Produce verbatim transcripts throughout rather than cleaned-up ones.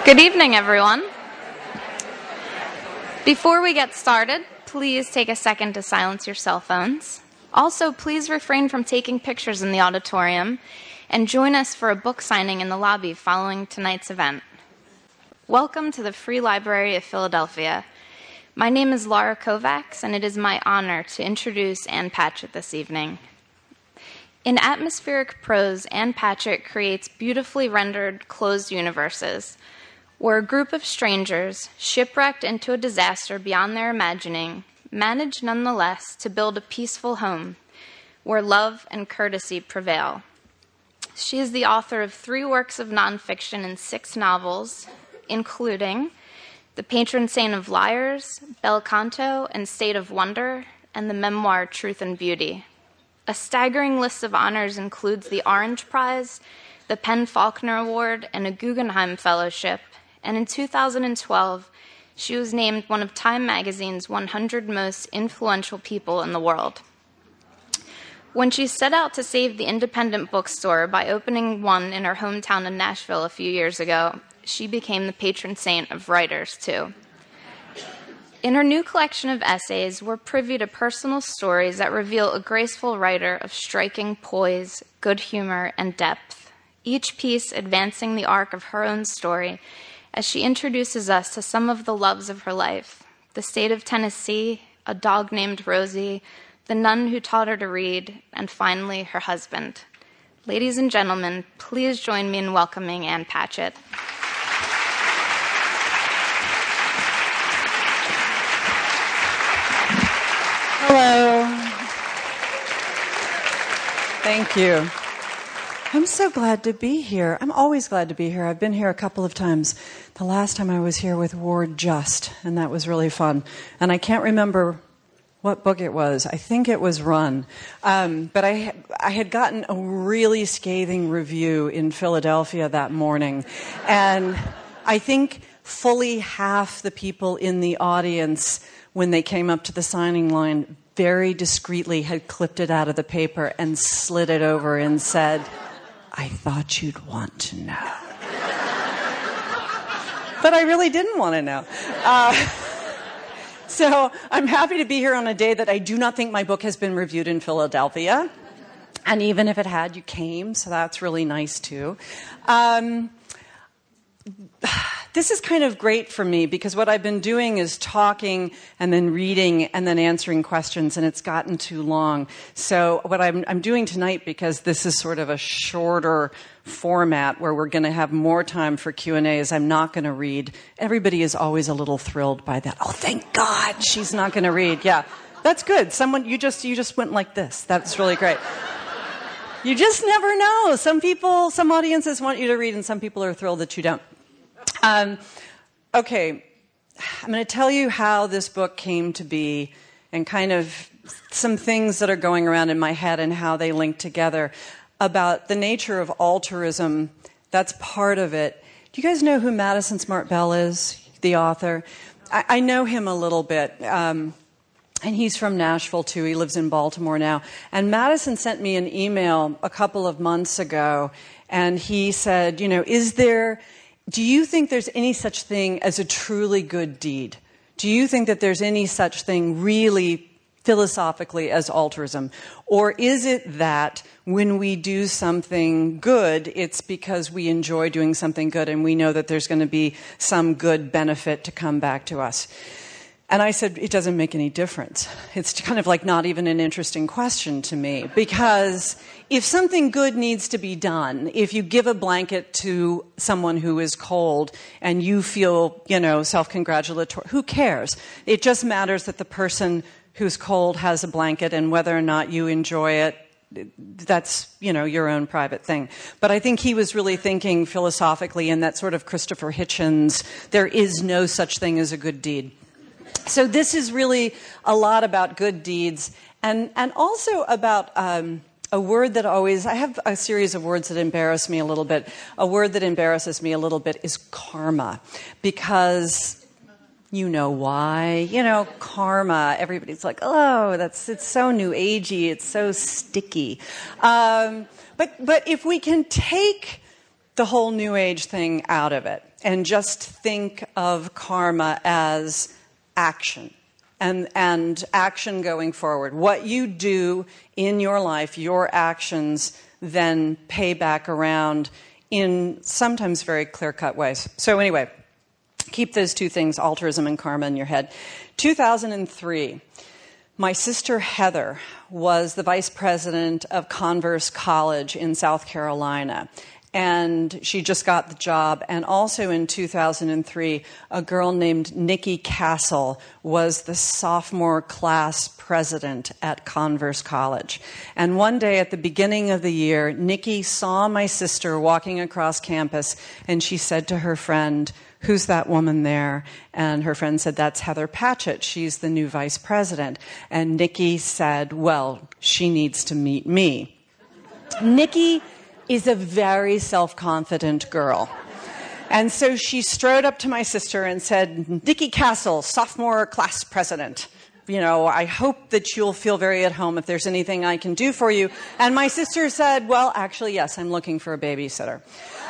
Good evening, everyone. Before we get started, please take a second to silence your cell phones. Also, please refrain from taking pictures in the auditorium and join us for a book signing in the lobby following tonight's event. Welcome to the Free Library of Philadelphia. My name is Laura Kovacs, and it is my honor to introduce Ann Patchett this evening. In atmospheric prose, Ann Patchett creates beautifully rendered closed universes, where a group of strangers, shipwrecked into a disaster beyond their imagining, manage nonetheless to build a peaceful home where love and courtesy prevail. She is the author of three works of nonfiction and six novels, including The Patron Saint of Liars, Bel Canto, and State of Wonder, and the memoir Truth and Beauty. A staggering list of honors includes the Orange Prize, the PEN/Faulkner Award, and a Guggenheim Fellowship, and in two thousand twelve, she was named one of Time Magazine's one hundred most influential people in the world. When she set out to save the independent bookstore by opening one in her hometown of Nashville a few years ago, she became the patron saint of writers, too. In her new collection of essays, we're privy to personal stories that reveal a graceful writer of striking poise, good humor, and depth, each piece advancing the arc of her own story as she introduces us to some of the loves of her life: the state of Tennessee, a dog named Rosie, the nun who taught her to read, and finally, her husband. Ladies and gentlemen, please join me in welcoming Ann Patchett. Hello. Thank you. I'm so glad to be here. I'm always glad to be here. I've been here a couple of times. The last time I was here with Ward Just, and that was really fun. And I can't remember what book it was. I think it was Run. Um, but I, I had gotten a really scathing review in Philadelphia that morning. And I think fully half the people in the audience, when they came up to the signing line, very discreetly had clipped it out of the paper and slid it over and said, "I thought you'd want to know." But I really didn't want to know. Uh, so I'm happy to be here on a day that I do not think my book has been reviewed in Philadelphia. And even if it had, you came, so that's really nice too. Um, This is kind of great for me because what I've been doing is talking and then reading and then answering questions, and it's gotten too long. So what I'm, I'm doing tonight, because this is sort of a shorter format where we're going to have more time for Q and A, is I'm not going to read. Everybody is always a little thrilled by that. Oh, thank God she's not going to read. Yeah, that's good. Someone, you just, you just went like this. That's really great. You just never know. Some people, some audiences want you to read, and some people are thrilled that you don't. Um, okay, I'm going to tell you how this book came to be and kind of some things that are going around in my head and how they link together about the nature of altruism. That's part of it. Do you guys know who Madison Smart Bell is, the author? I, I know him a little bit, um, and he's from Nashville, too. He lives in Baltimore now. And Madison sent me an email a couple of months ago, and he said, you know, is there... Do you think there's any such thing as a truly good deed? Do you think that there's any such thing really philosophically as altruism? Or is it that when we do something good, it's because we enjoy doing something good and we know that there's going to be some good benefit to come back to us? And I said, it doesn't make any difference. It's kind of like not even an interesting question to me, because if something good needs to be done, if you give a blanket to someone who is cold and you feel, you know, self-congratulatory, who cares? It just matters that the person who's cold has a blanket, and whether or not you enjoy it, that's, you know, your own private thing. But I think he was really thinking philosophically in that sort of Christopher Hitchens, there is no such thing as a good deed. So this is really a lot about good deeds, and, and also about um, a word that always, I have a series of words that embarrass me a little bit. A word that embarrasses me a little bit is karma, because you know why. You know, karma, everybody's like, oh, that's it's so new agey, it's so sticky. Um, but but if we can take the whole New Age thing out of it and just think of karma as action and, and action going forward. What you do in your life, your actions then pay back around in sometimes very clear-cut ways. So anyway, keep those two things, altruism and karma, in your head. two thousand three, my sister Heather was the vice president of Converse College in South Carolina. And she just got the job. And also in two thousand three, a girl named Nikki Castle was the sophomore class president at Converse College. And one day at the beginning of the year, Nikki saw my sister walking across campus, and she said to her friend, "Who's that woman there?" And her friend said, "That's Heather Patchett. She's the new vice president." And Nikki said, "Well, she needs to meet me." Nikki is a very self-confident girl. And so she strode up to my sister and said, "Nikki Castle, sophomore class president. You know, I hope that you'll feel very at home if there's anything I can do for you." And my sister said, "Well, actually, yes, I'm looking for a babysitter."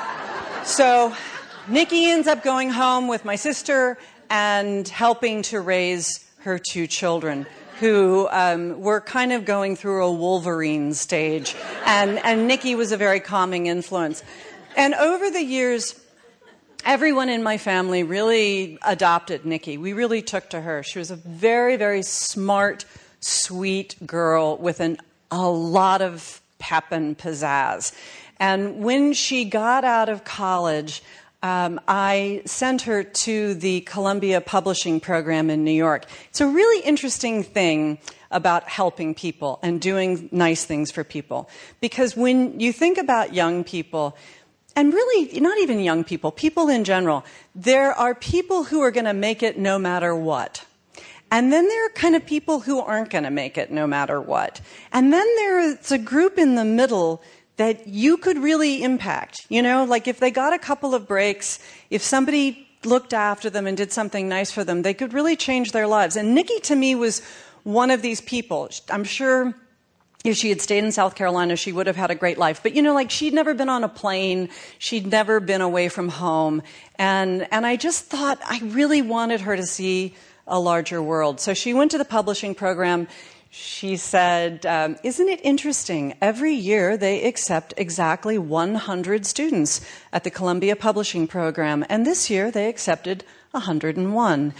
So Nikki ends up going home with my sister and helping to raise her two children, who um, were kind of going through a Wolverine stage. And, and Nikki was a very calming influence. And over the years, everyone in my family really adopted Nikki. We really took to her. She was a very, very smart, sweet girl with an, a lot of pep and pizzazz. And when she got out of college, Um, I sent her to the Columbia Publishing Program in New York. It's a really interesting thing about helping people and doing nice things for people. Because when you think about young people, and really not even young people, people in general, there are people who are going to make it no matter what. And then there are kind of people who aren't going to make it no matter what. And then there's a group in the middle that you could really impact. You know, like if they got a couple of breaks, if somebody looked after them and did something nice for them, they could really change their lives. And Nikki, to me, was one of these people. I'm sure if she had stayed in South Carolina, she would have had a great life. But, you know, like she'd never been on a plane. She'd never been away from home. And, and I just thought I really wanted her to see a larger world. So she went to the publishing program. She said, um, "Isn't it interesting? Every year they accept exactly one hundred students at the Columbia Publishing Program, and this year they accepted one hundred one.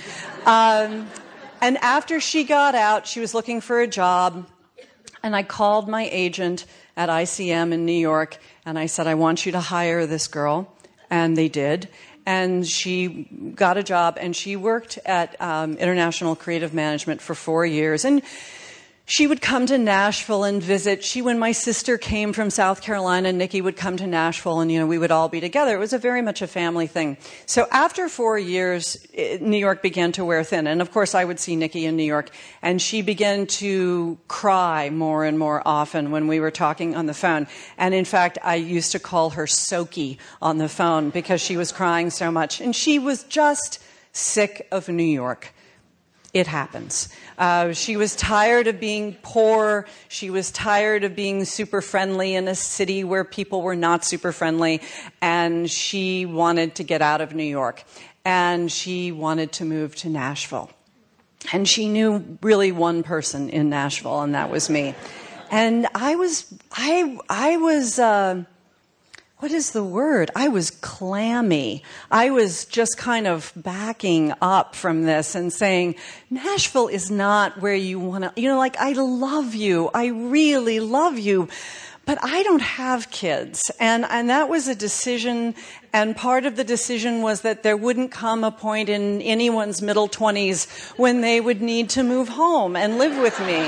Um, and after she got out, she was looking for a job, and I called my agent at I C M in New York, and I said, "I want you to hire this girl," and they did. And she got a job, and she worked at um, International Creative Management for four years, and she would come to Nashville and visit. She, when my sister came from South Carolina, Nikki would come to Nashville, and, you know, we would all be together. It was a very much a family thing. So after four years, it, New York began to wear thin. And, of course, I would see Nikki in New York, and she began to cry more and more often when we were talking on the phone. And, in fact, I used to call her Soaky on the phone because she was crying so much. And she was just sick of New York. It happens. Uh, she was tired of being poor. She was tired of being super friendly in a city where people were not super friendly. And she wanted to get out of New York. And she wanted to move to Nashville. And she knew really one person in Nashville, and that was me. And I was, I, I was, uh, what is the word? I was clammy. I was just kind of backing up from this and saying, Nashville is not where you want to, you know, like, I love you. I really love you. But I don't have kids. And, and that was a decision. And part of the decision was that there wouldn't come a point in anyone's middle twenties when they would need to move home and live with me.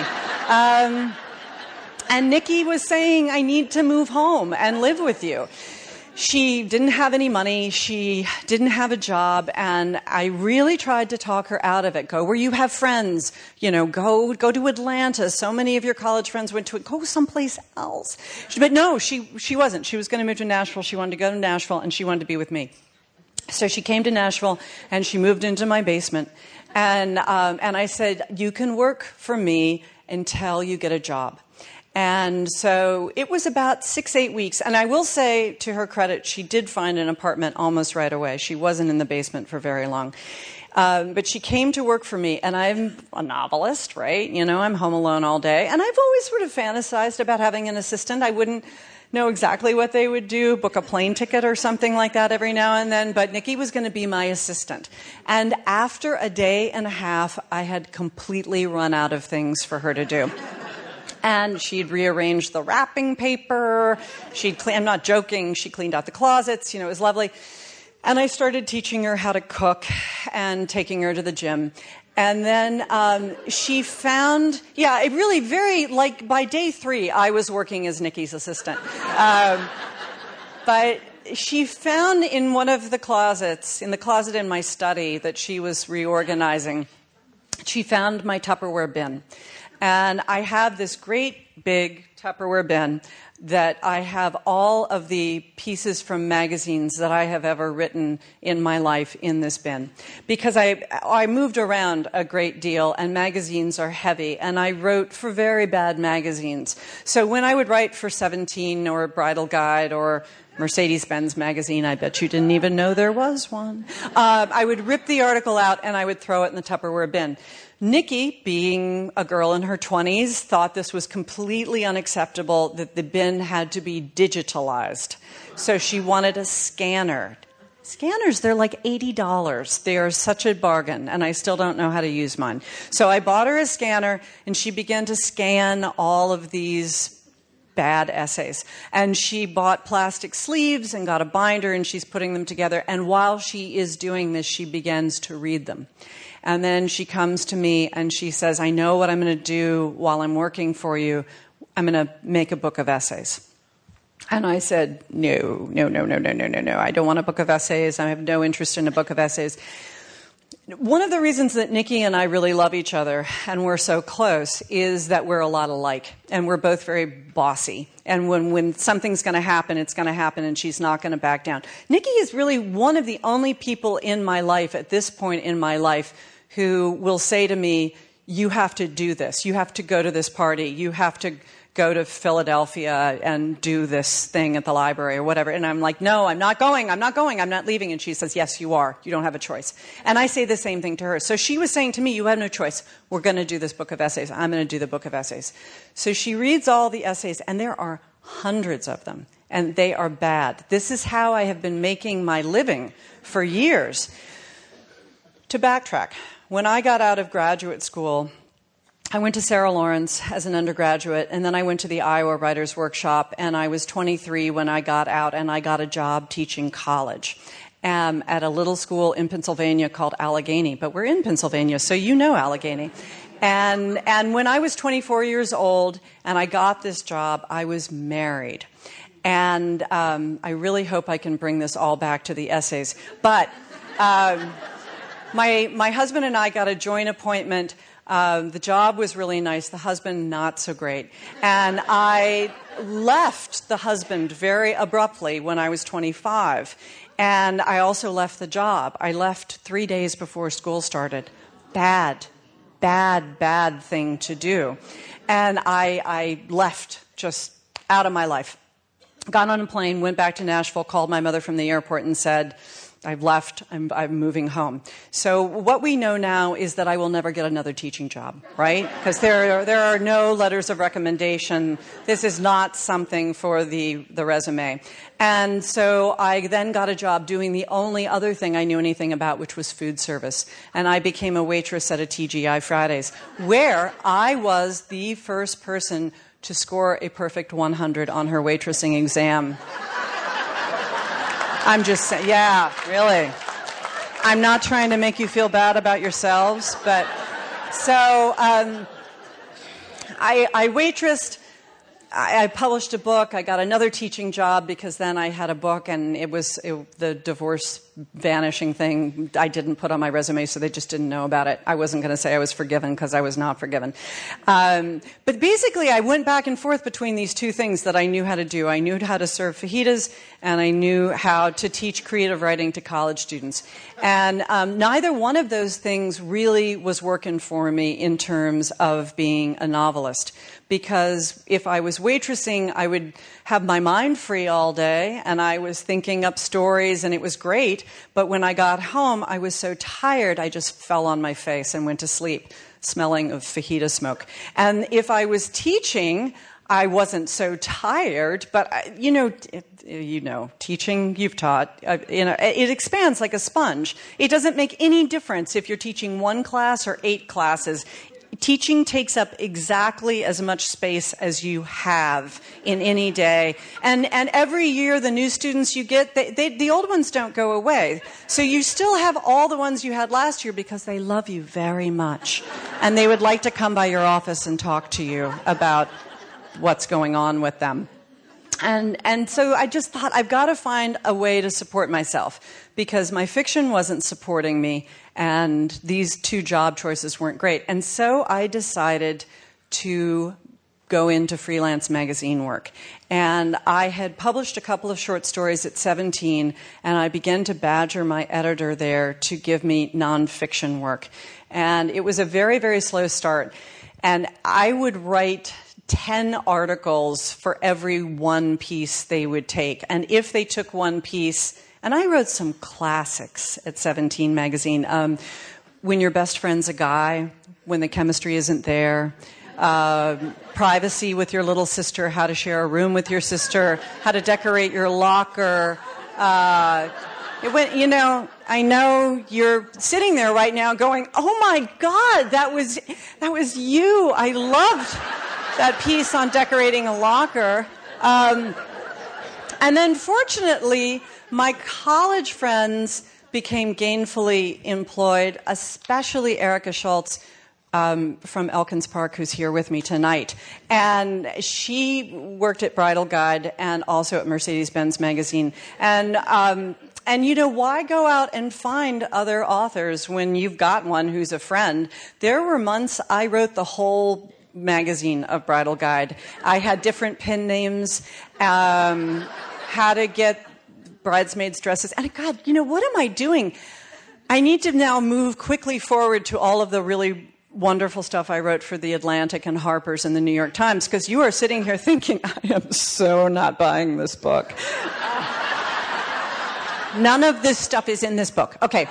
Um, And Nikki was saying, I need to move home and live with you. She didn't have any money. She didn't have a job. And I really tried to talk her out of it. Go where you have friends. You know, go go to Atlanta. So many of your college friends went to it. Go someplace else. But no, she, she wasn't. She was going to move to Nashville. She wanted to go to Nashville, and she wanted to be with me. So she came to Nashville, and she moved into my basement. And, um, and I said, you can work for me until you get a job. And so it was about six, eight weeks. And I will say, to her credit, she did find an apartment almost right away. She wasn't in the basement for very long. Um, but she came to work for me, and I'm a novelist, right? You know, I'm home alone all day. And I've always sort of fantasized about having an assistant. I wouldn't know exactly what they would do, book a plane ticket or something like that every now and then, but Nikki was going to be my assistant. And after a day and a half, I had completely run out of things for her to do. And she'd rearranged the wrapping paper. She'd clean, I'm not joking, she cleaned out the closets. You know, it was lovely. And I started teaching her how to cook and taking her to the gym. And then um, she found, yeah, it really very, like by day three, I was working as Nikki's assistant. Um, but she found in one of the closets, in the closet in my study that she was reorganizing, she found my Tupperware bin. And I have this great big Tupperware bin that I have all of the pieces from magazines that I have ever written in my life in this bin. Because I, I moved around a great deal, and magazines are heavy, and I wrote for very bad magazines. So when I would write for Seventeen or Bridal Guide or Mercedes-Benz magazine, I bet you didn't even know there was one, uh, I would rip the article out and I would throw it in the Tupperware bin. Nikki, being a girl in her twenties, thought this was completely unacceptable, that the bin had to be digitalized. So she wanted a scanner. Scanners, they're like eighty dollars. They are such a bargain, and I still don't know how to use mine. So I bought her a scanner, and she began to scan all of these bad essays. And she bought plastic sleeves and got a binder, and she's putting them together. And while she is doing this, she begins to read them. And then she comes to me and she says, I know what I'm going to do while I'm working for you. I'm going to make a book of essays. And I said, no, no, no, no, no, no, no, no. I don't want a book of essays. I have no interest in a book of essays. One of the reasons that Nikki and I really love each other and we're so close is that we're a lot alike. And we're both very bossy. And when, when something's going to happen, it's going to happen, and she's not going to back down. Nikki is really one of the only people in my life at this point in my life who will say to me, you have to do this. You have to go to this party. You have to go to Philadelphia and do this thing at the library or whatever. And I'm like, no, I'm not going. I'm not going. I'm not leaving. And she says, yes, you are. You don't have a choice. And I say the same thing to her. So she was saying to me, you have no choice. We're going to do this book of essays. I'm going to do the book of essays. So she reads all the essays, and there are hundreds of them, and they are bad. This is how I have been making my living for years. To backtrack, when I got out of graduate school, I went to Sarah Lawrence as an undergraduate, and then I went to the Iowa Writers Workshop, and I was twenty-three when I got out, and I got a job teaching college um, at a little school in Pennsylvania called Allegheny. But we're in Pennsylvania, so you know Allegheny. And, and when I was twenty-four years old and I got this job, I was married. And um, I really hope I can bring this all back to the essays. But um, my, my husband and I got a joint appointment. Uh, the job was really nice. The husband, not so great. And I left the husband very abruptly when I was twenty-five. And I also left the job. I left three days before school started. Bad, bad, bad thing to do. And I, I left just out of my life. Got on a plane, went back to Nashville, called my mother from the airport and said, I've left, I'm, I'm moving home. So what we know now is that I will never get another teaching job, right? Because there are, there are no letters of recommendation. This is not something for the, the resume. And so I then got a job doing the only other thing I knew anything about, which was food service. And I became a waitress at a T G I Fridays, where I was the first person to score a perfect one hundred on her waitressing exam. I'm just saying, yeah, really. I'm not trying to make you feel bad about yourselves, but so um, I, I waitressed. I, I published a book. I got another teaching job because then I had a book, and it was it, the divorce vanishing thing I didn't put on my resume, so they just didn't know about it. I wasn't going to say I was forgiven because I was not forgiven. Um, but basically, I went back and forth between these two things that I knew how to do. I knew how to serve fajitas, and I knew how to teach creative writing to college students. And um, neither one of those things really was working for me in terms of being a novelist. because if I was waitressing, I would have my mind free all day, and I was thinking up stories, and it was great. But when I got home, I was so tired, I just fell on my face and went to sleep, smelling of fajita smoke. And if I was teaching, I wasn't so tired, but, I, you know, it, you know, teaching, you've taught, uh, you know, it expands like a sponge. It doesn't make any difference if you're teaching one class or eight classes. Teaching takes up exactly as much space as you have in any day. And and every year, the new students you get, they, they, the old ones don't go away. So you still have all the ones you had last year because they love you very much. And they would like to come by your office and talk to you about what's going on with them. And and so I just thought, I've got to find a way to support myself, because my fiction wasn't supporting me, and these two job choices weren't great. And so I decided to go into freelance magazine work. And I had published a couple of short stories at seventeen, and I began to badger my editor there to give me nonfiction work. And it was a very, very slow start. And I would write ten articles for every one piece they would take. And if they took one piece, and I wrote some classics at seventeen magazine, um, When Your Best Friend's a Guy, When the Chemistry Isn't There, uh, Privacy with Your Little Sister, How to Share a Room with Your Sister, How to Decorate Your Locker. Uh, it went, you know, I know you're sitting there right now going, oh my God, that was, that was you. I loved that piece on decorating a locker. Um, and then fortunately, my college friends became gainfully employed, especially Erica Schultz um, from Elkins Park, who's here with me tonight. And she worked at Bridal Guide and also at Mercedes-Benz Magazine. And um, And, you know, why go out and find other authors when you've got one who's a friend? There were months I wrote the whole magazine of Bridal Guide. I had different pen names, um, how to get bridesmaids' dresses. And, God, you know, what am I doing? I need to now move quickly forward to all of the really wonderful stuff I wrote for The Atlantic and Harper's and the New York Times, because you are sitting here thinking, I am so not buying this book. None of this stuff is in this book. Okay.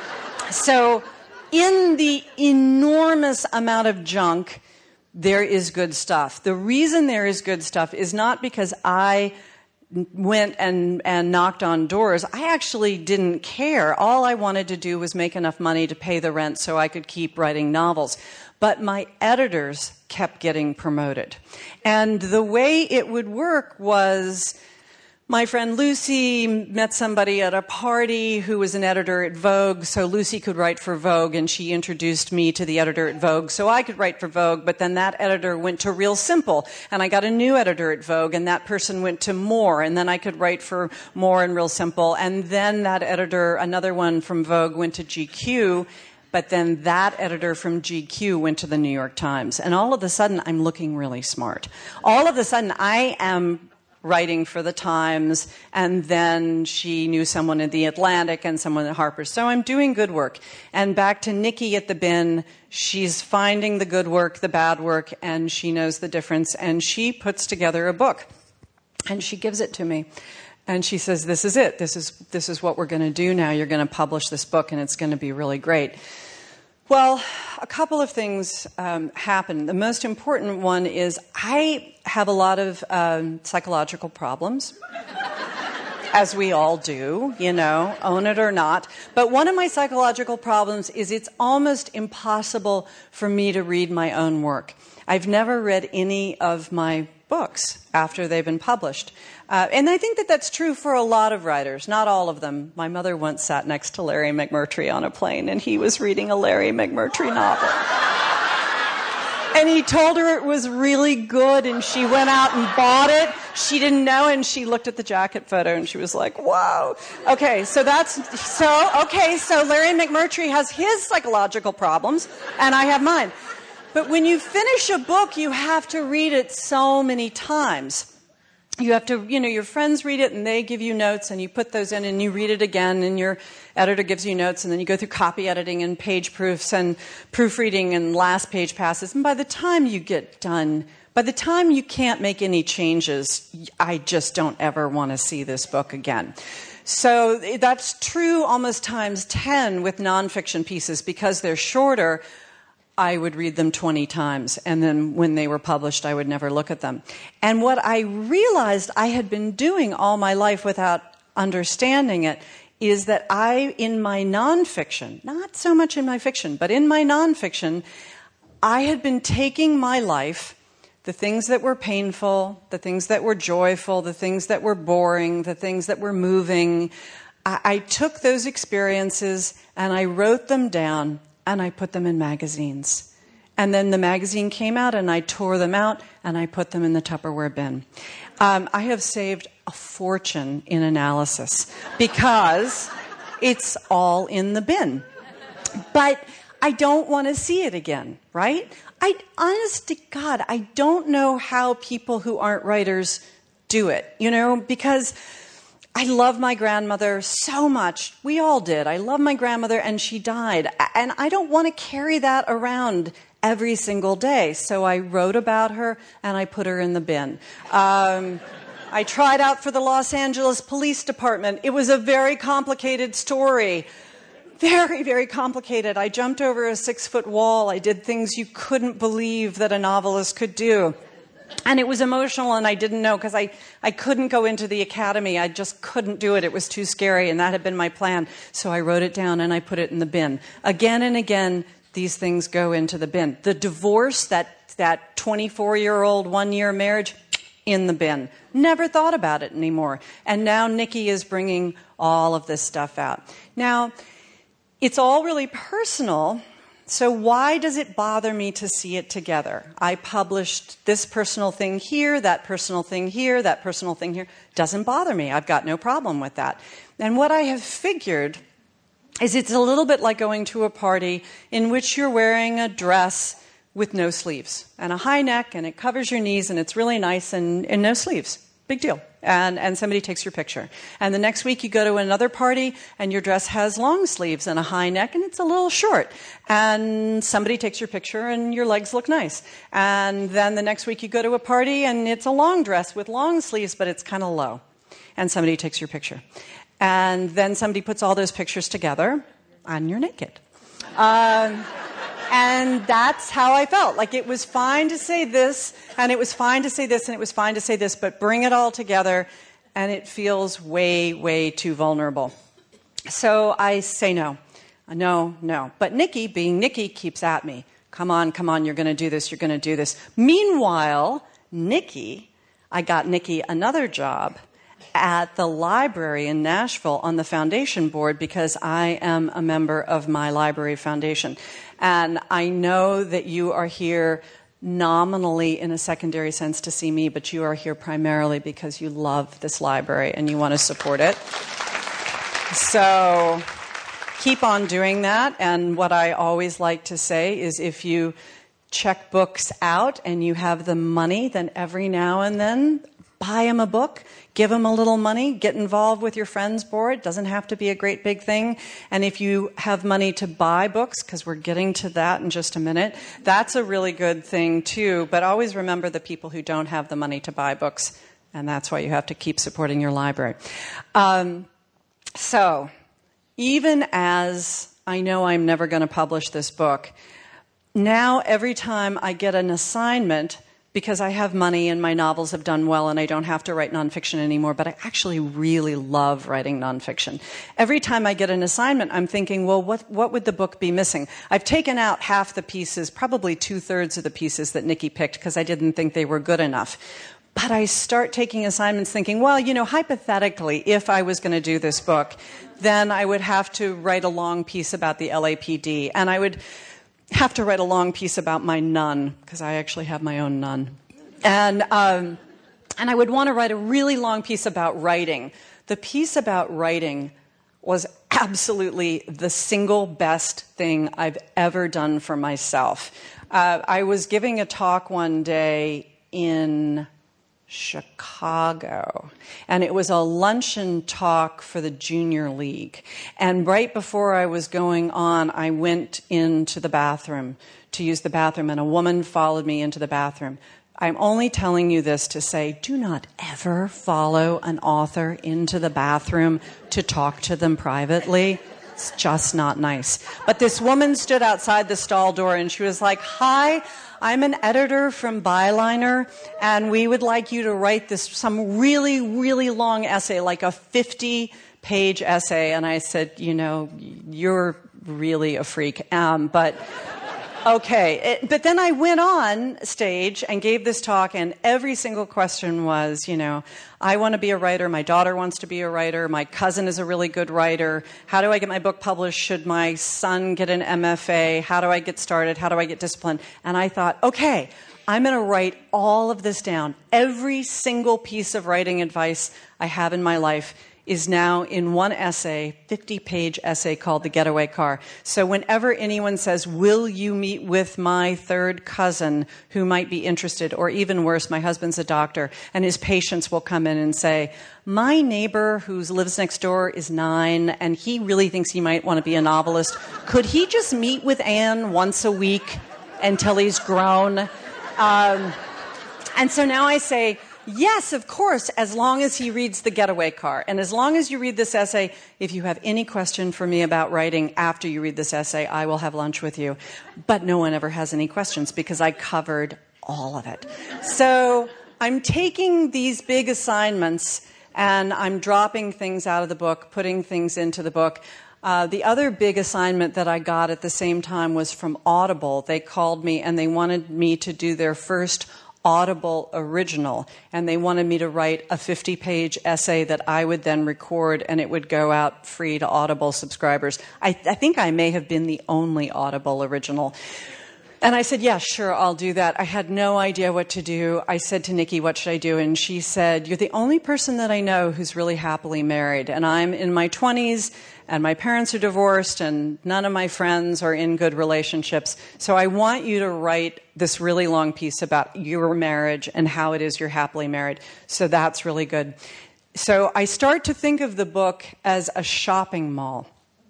So in the enormous amount of junk, there is good stuff. The reason there is good stuff is not because I went and, and knocked on doors. I actually didn't care. All I wanted to do was make enough money to pay the rent so I could keep writing novels. But my editors kept getting promoted. And the way it would work was, my friend Lucy met somebody at a party who was an editor at Vogue, so Lucy could write for Vogue, and she introduced me to the editor at Vogue so I could write for Vogue, but then that editor went to Real Simple, and I got a new editor at Vogue, and that person went to More, and then I could write for More and Real Simple, and then that editor, another one from Vogue, went to G Q, but then that editor from G Q went to the New York Times, and all of a sudden I'm looking really smart. All of a sudden I am writing for the Times, and then she knew someone at The Atlantic and someone at Harper's. So I'm doing good work. And back to Nikki at the bin, she's finding the good work, the bad work, and she knows the difference, and she puts together a book. And she gives it to me. And she says, this is it. This is, this is what we're going to do now. You're going to publish this book, and it's going to be really great. Well, a couple of things um, happen. The most important one is I have a lot of um, psychological problems, as we all do, you know, own it or not. But one of my psychological problems is it's almost impossible for me to read my own work. I've never read any of my books after they've been published. Uh, and I think that that's true for a lot of writers, not all of them. My mother once sat next to Larry McMurtry on a plane, and he was reading a Larry McMurtry novel. And he told her it was really good, and she went out and bought it. She didn't know, and she looked at the jacket photo, and she was like, wow. Okay, so that's, so, okay, so Larry McMurtry has his psychological problems, and I have mine. But when you finish a book, you have to read it so many times. You have to, you know, your friends read it and they give you notes and you put those in and you read it again and your editor gives you notes and then you go through copy editing and page proofs and proofreading and last page passes. And by the time you get done, by By the time you can't make any changes, I just don't ever want to see this book again. So that's true almost times ten with nonfiction pieces. Because they're shorter, I would read them twenty times. And then when they were published, I would never look at them. And what I realized I had been doing all my life without understanding it is that I, in my nonfiction, not so much in my fiction, but in my nonfiction, I had been taking my life, the things that were painful, the things that were joyful, the things that were boring, the things that were moving. I, I took those experiences and I wrote them down and I put them in magazines. And then the magazine came out and I tore them out and I put them in the Tupperware bin. Um, I have saved a fortune in analysis because it's all in the bin. But I don't want to see it again, right? I, honest to God, I don't know how people who aren't writers do it, you know, because I love my grandmother so much. We all did. I love my grandmother, and she died. And I don't want to carry that around every single day. So I wrote about her, and I put her in the bin. Um, I tried out for the Los Angeles Police Department. It was a very complicated story. Very, very complicated. I jumped over a six-foot wall. I did things you couldn't believe that a novelist could do. And it was emotional, and I didn't know, because I, I couldn't go into the academy. I just couldn't do it. It was too scary, and that had been my plan. So I wrote it down, and I put it in the bin. Again and again, these things go into the bin. The divorce, that that twenty-four-year-old one-year marriage, in the bin. Never thought about it anymore. And now Nikki is bringing all of this stuff out. Now, it's all really personal, so why does it bother me to see it together? I published this personal thing here, that personal thing here, that personal thing here. Doesn't bother me. I've got no problem with that. And what I have figured is it's a little bit like going to a party in which you're wearing a dress with no sleeves and a high neck, and it covers your knees, and it's really nice, and, and no sleeves. Big deal. And, and somebody takes your picture. And the next week you go to another party and your dress has long sleeves and a high neck and it's a little short. And somebody takes your picture and your legs look nice. And then the next week you go to a party and it's a long dress with long sleeves, but it's kind of low. And somebody takes your picture. And then somebody puts all those pictures together and you're naked. Um, And that's how I felt. Like, it was fine to say this, and it was fine to say this, and it was fine to say this, but bring it all together, and it feels way, way too vulnerable. So I say no. No, no. But Nikki, being Nikki, keeps at me. Come on, come on, you're going to do this, you're going to do this. Meanwhile, Nikki, I got Nikki another job at the library in Nashville on the foundation board because I am a member of my library foundation. And I know that you are here nominally in a secondary sense to see me, but you are here primarily because you love this library and you want to support it. So keep on doing that. And what I always like to say is if you check books out and you have the money, then every now and then buy them a book, give them a little money, get involved with your friends board. It doesn't have to be a great big thing. And if you have money to buy books, because we're getting to that in just a minute, that's a really good thing too. But always remember the people who don't have the money to buy books, and that's why you have to keep supporting your library. Um, so, even as I know I'm never going to publish this book, now every time I get an assignment, because I have money and my novels have done well and I don't have to write nonfiction anymore, but I actually really love writing nonfiction. Every time I get an assignment, I'm thinking, well, what, what would the book be missing? I've taken out half the pieces, probably two-thirds of the pieces that Nikki picked because I didn't think they were good enough. But I start taking assignments thinking, well, you know, hypothetically, if I was going to do this book, then I would have to write a long piece about the L A P D, and I would have to write a long piece about my nun, because I actually have my own nun. And um, and I would want to write a really long piece about writing. The piece about writing was absolutely the single best thing I've ever done for myself. Uh, I was giving a talk one day in Chicago, and it was a luncheon talk for the Junior League. And right before I was going on, I went into the bathroom to use the bathroom, and a woman followed me into the bathroom. I'm only telling you this to say, do not ever follow an author into the bathroom to talk to them privately. It's just not nice. But this woman stood outside the stall door and she was like, hi, I'm an editor from Byliner, and we would like you to write this some really, really long essay, like a fifty-page essay. And I said, you know, you're really a freak. Um, but... Okay, it, but then I went on stage and gave this talk, and every single question was, you know, I want to be a writer, my daughter wants to be a writer, my cousin is a really good writer, how do I get my book published, should my son get an M F A, how do I get started, how do I get disciplined? And I thought, okay, I'm going to write all of this down. Every single piece of writing advice I have in my life is now in one essay, fifty-page essay called The Getaway Car. So whenever anyone says, will you meet with my third cousin who might be interested, or even worse, my husband's a doctor, and his patients will come in and say, my neighbor who lives next door is nine, and he really thinks he might want to be a novelist. Could he just meet with Anne once a week until he's grown? Um, and so now I say, yes, of course, as long as he reads The Getaway Car. And as long as you read this essay, if you have any question for me about writing after you read this essay, I will have lunch with you. But no one ever has any questions because I covered all of it. So I'm taking these big assignments and I'm dropping things out of the book, putting things into the book. Uh, the other big assignment that I got at the same time was from Audible. They called me and they wanted me to do their first Audible original, and they wanted me to write a fifty-page essay that I would then record, and it would go out free to Audible subscribers. I, I think I may have been the only Audible original. And I said, yeah, sure, I'll do that. I had no idea what to do. I said to Nikki, what should I do? And she said, you're the only person that I know who's really happily married. And I'm in my twenties, and my parents are divorced, and none of my friends are in good relationships. So I want you to write this really long piece about your marriage and how it is you're happily married. So that's really good. So I start to think of the book as a shopping mall.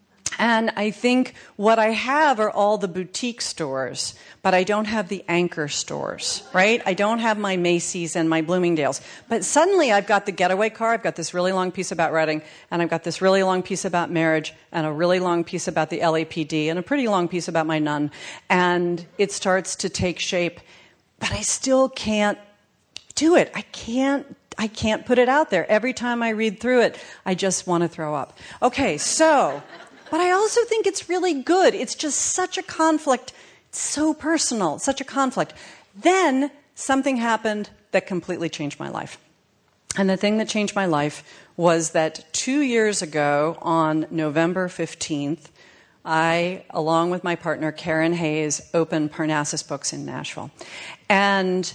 And I think what I have are all the boutique stores, but I don't have the anchor stores, right? I don't have my Macy's and my Bloomingdale's. But suddenly I've got The Getaway Car, I've got this really long piece about writing, and I've got this really long piece about marriage, and a really long piece about the L A P D, and a pretty long piece about my nun. And it starts to take shape, but I still can't do it. I can't I can't put it out there. Every time I read through it, I just want to throw up. Okay, so... But I also think it's really good. It's just such a conflict. It's so personal, such a conflict. Then something happened that completely changed my life. And the thing that changed my life was that two years ago, on November fifteenth, I, along with my partner, Karen Hayes, opened Parnassus Books in Nashville. And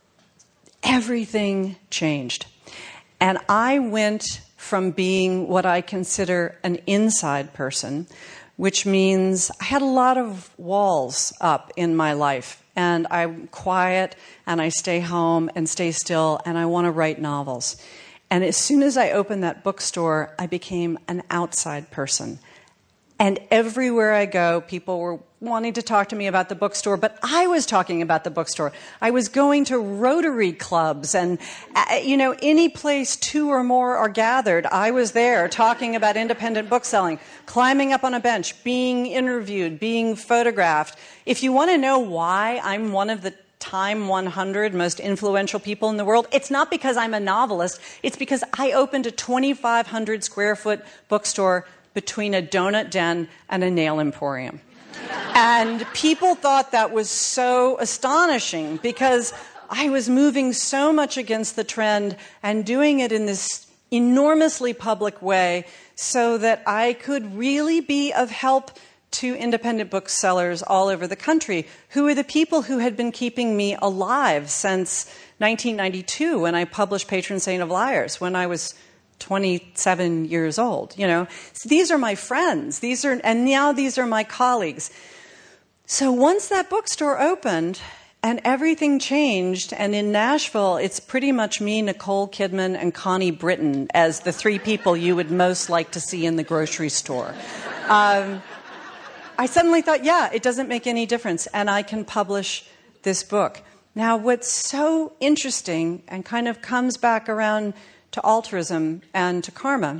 everything changed. And I went from being what I consider an inside person, which means I had a lot of walls up in my life. And I'm quiet, and I stay home and stay still, and I want to write novels. And as soon as I opened that bookstore, I became an outside person. And everywhere I go, people were wanting to talk to me about the bookstore, but I was talking about the bookstore. I was going to Rotary clubs and, uh, you know, any place two or more are gathered, I was there talking about independent bookselling, climbing up on a bench, being interviewed, being photographed. If you want to know why I'm one of the Time one hundred most influential people in the world, it's not because I'm a novelist. It's because I opened a twenty-five hundred square foot bookstore between a donut den and a nail emporium. And people thought that was so astonishing because I was moving so much against the trend and doing it in this enormously public way so that I could really be of help to independent booksellers all over the country, who were the people who had been keeping me alive since nineteen ninety-two when I published Patron Saint of Liars, when I was twenty-seven years old. You know, so these are my friends. These are, and now these are my colleagues. So once that bookstore opened and everything changed, and in Nashville, it's pretty much me, Nicole Kidman, and Connie Britton as the three people you would most like to see in the grocery store. Um, I suddenly thought, yeah, it doesn't make any difference, and I can publish this book. Now, what's so interesting and kind of comes back around to altruism and to karma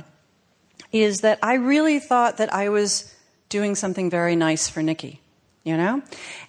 is that I really thought that I was doing something very nice for Nikki, you know,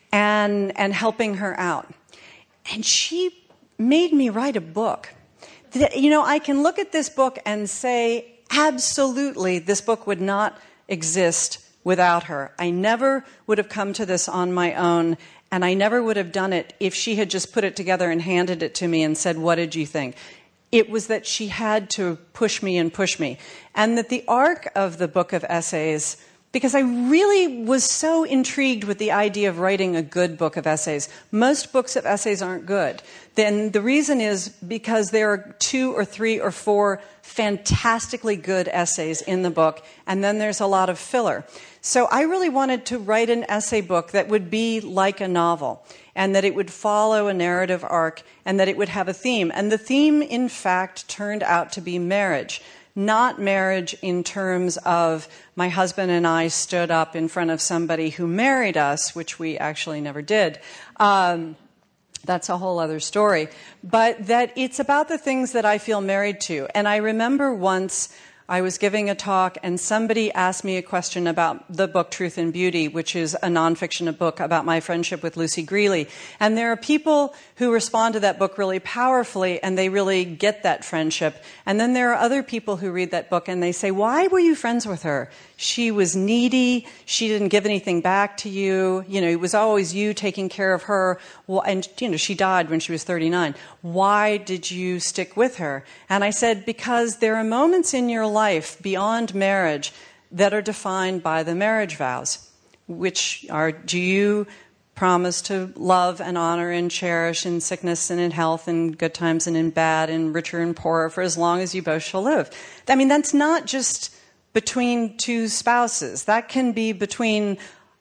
and and helping her out. And she made me write a book. That, you know, I can look at this book and say, absolutely, this book would not exist without her. I never would have come to this on my own, and I never would have done it if she had just put it together and handed it to me and said, what did you think? It was that she had to push me and push me. And that the arc of the book of essays, because I really was so intrigued with the idea of writing a good book of essays. Most books of essays aren't good. Then the reason is because there are two or three or four fantastically good essays in the book, and then there's a lot of filler. So I really wanted to write an essay book that would be like a novel, and that it would follow a narrative arc, and that it would have a theme. And the theme, in fact, turned out to be marriage. Not marriage in terms of my husband and I stood up in front of somebody who married us, which we actually never did. Um, that's a whole other story. But that it's about the things that I feel married to. And I remember once I was giving a talk and somebody asked me a question about the book Truth and Beauty, which is a nonfiction book about my friendship with Lucy Greeley. And there are people who respond to that book really powerfully and they really get that friendship. And then there are other people who read that book and they say, why were you friends with her? She was needy. She didn't give anything back to you. You know, it was always you taking care of her. Well, and, you know, she died when she was thirty-nine. Why did you stick with her? And I said, because there are moments in your life beyond marriage that are defined by the marriage vows, which are, do you promise to love and honor and cherish in sickness and in health, in good times and in bad, in richer and poorer, for as long as you both shall live? I mean, that's not just between two spouses. That can be between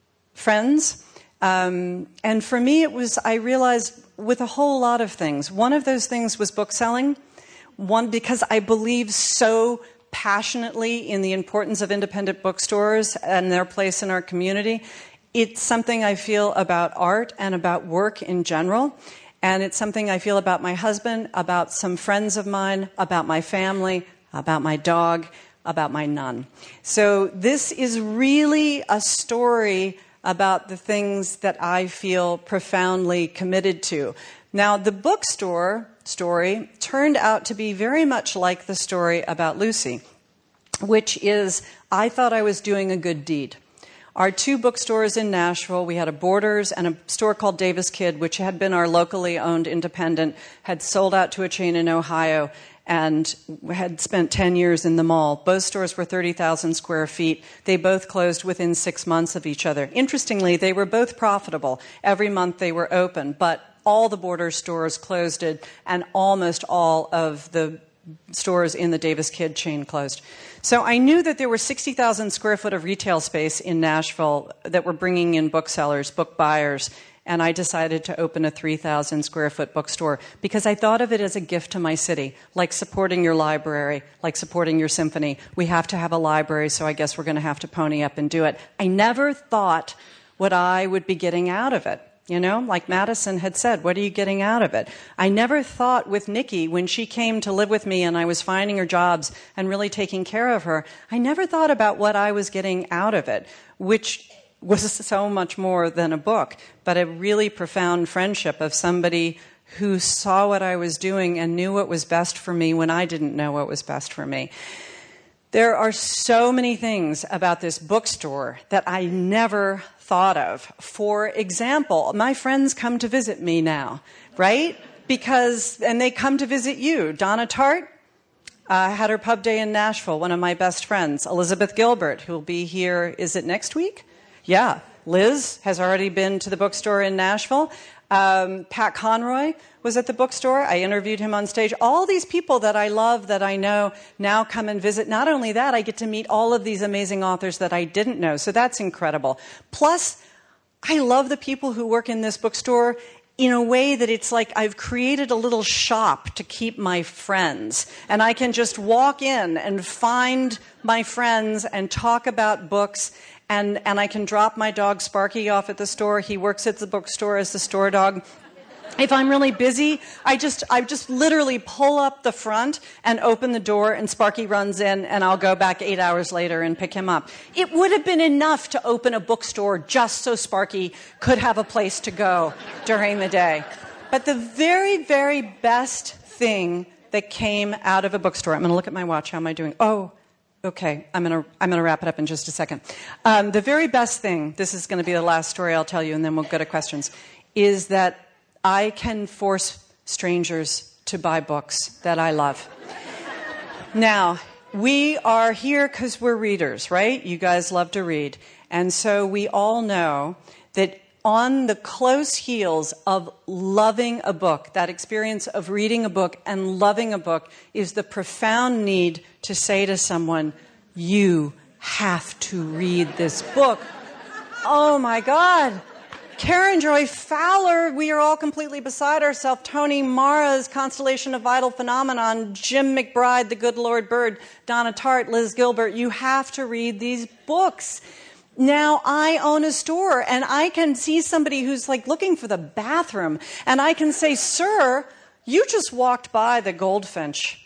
friends. Um, and for me, it was, I realized with a whole lot of things. One of those things was book selling. One, because I believe so passionately in the importance of independent bookstores and their place in our community. It's something I feel about art and about work in general. And it's something I feel about my husband, about some friends of mine, about my family, about my dog, about my nun. So this is really a story about the things that I feel profoundly committed to. Now, the bookstore story turned out to be very much like the story about Lucy, which is, I thought I was doing a good deed. Our two bookstores in Nashville, we had a Borders and a store called Davis Kid, which had been our locally owned independent, had sold out to a chain in Ohio, and had spent ten years in the mall. Both stores were thirty thousand square feet. They both closed within six months of each other. Interestingly, they were both profitable. Every month they were open, but all the Borders stores closed it, and almost all of the stores in the Davis Kid chain closed. So I knew that there were sixty thousand square foot of retail space in Nashville that were bringing in booksellers, book buyers, and I decided to open a three thousand square foot bookstore because I thought of it as a gift to my city, like supporting your library, like supporting your symphony. We have to have a library, so I guess we're going to have to pony up and do it. I never thought what I would be getting out of it. You know, like Madison had said, what are you getting out of it? I never thought with Nikki, when she came to live with me and I was finding her jobs and really taking care of her, I never thought about what I was getting out of it, which was so much more than a book, but a really profound friendship of somebody who saw what I was doing and knew what was best for me when I didn't know what was best for me. There are so many things about this bookstore that I never thought of. For example, my friends come to visit me now, right? Because, and they come to visit you. Donna Tartt uh, had her pub day in Nashville, one of my best friends. Elizabeth Gilbert, who will be here, is it next week? Yeah. Liz has already been to the bookstore in Nashville. Um, Pat Conroy was at the bookstore. I interviewed him on stage. All these people that I love, that I know, now come and visit. Not only that, I get to meet all of these amazing authors that I didn't know. So that's incredible. Plus, I love the people who work in this bookstore in a way that it's like I've created a little shop to keep my friends. And I can just walk in and find my friends and talk about books. And, and I can drop my dog Sparky off at the store. He works at the bookstore as the store dog. If I'm really busy, I just I just literally pull up the front and open the door, and Sparky runs in, and I'll go back eight hours later and pick him up. It would have been enough to open a bookstore just so Sparky could have a place to go during the day. But the very, very best thing that came out of a bookstore, I'm going to look at my watch. How am I doing? Oh, okay. I'm going to I'm going to wrap it up in just a second. Um, the very best thing, this is going to be the last story I'll tell you, and then we'll go to questions, is that I can force strangers to buy books that I love. Now, we are here because we're readers, right? You guys love to read. And so we all know that on the close heels of loving a book, that experience of reading a book and loving a book, is the profound need to say to someone, you have to read this book. Oh my God. Karen Joy Fowler, we are all completely beside ourselves. Tony Mara's Constellation of Vital Phenomenon, Jim McBride, The Good Lord Bird, Donna Tartt, Liz Gilbert. You have to read these books. Now, I own a store, and I can see somebody who's like looking for the bathroom, and I can say, sir, you just walked by the Goldfinch.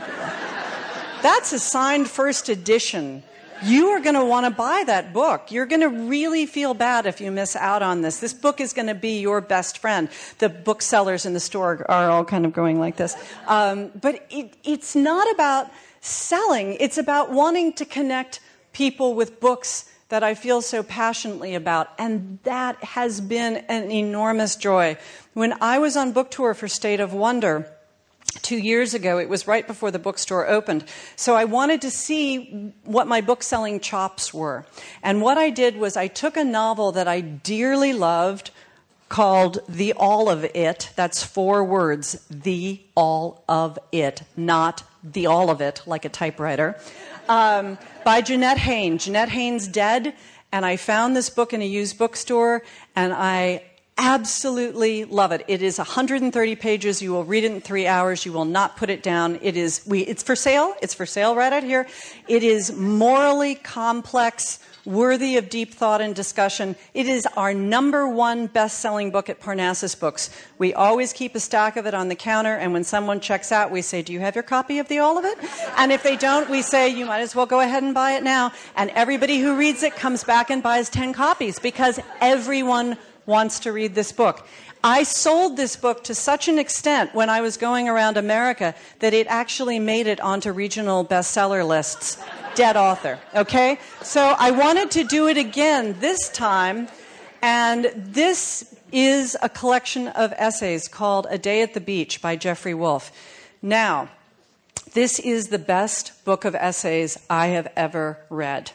That's a signed first edition. You are going to want to buy that book. You're going to really feel bad if you miss out on this. This book is going to be your best friend. The booksellers in the store are all kind of going like this. Um, but it, it's not about selling. It's about wanting to connect people with books that I feel so passionately about. And that has been an enormous joy. When I was on book tour for State of Wonder two years ago, it was right before the bookstore opened. So I wanted to see what my book-selling chops were. And what I did was I took a novel that I dearly loved called The All of It. That's four words, The All of It, not The All of It, like a typewriter, um, by Jeanette Haynes. Jeanette Haynes dead, and I found this book in a used bookstore, and I absolutely love it. It is one hundred thirty pages. You will read it in three hours. You will not put it down. It is, we, it's for sale. It's for sale right out here. It is morally complex, worthy of deep thought and discussion. It is our number one best-selling book at Parnassus Books. We always keep a stack of it on the counter, and when someone checks out, we say, do you have your copy of The All of It? And if they don't, we say, you might as well go ahead and buy it now. And everybody who reads it comes back and buys ten copies, because everyone wants to read this book. I sold this book to such an extent when I was going around America that it actually made it onto regional bestseller lists. Dead author, okay? So I wanted to do it again this time, and this is a collection of essays called A Day at the Beach by Jeffrey Wolf. Now, this is the best book of essays I have ever read.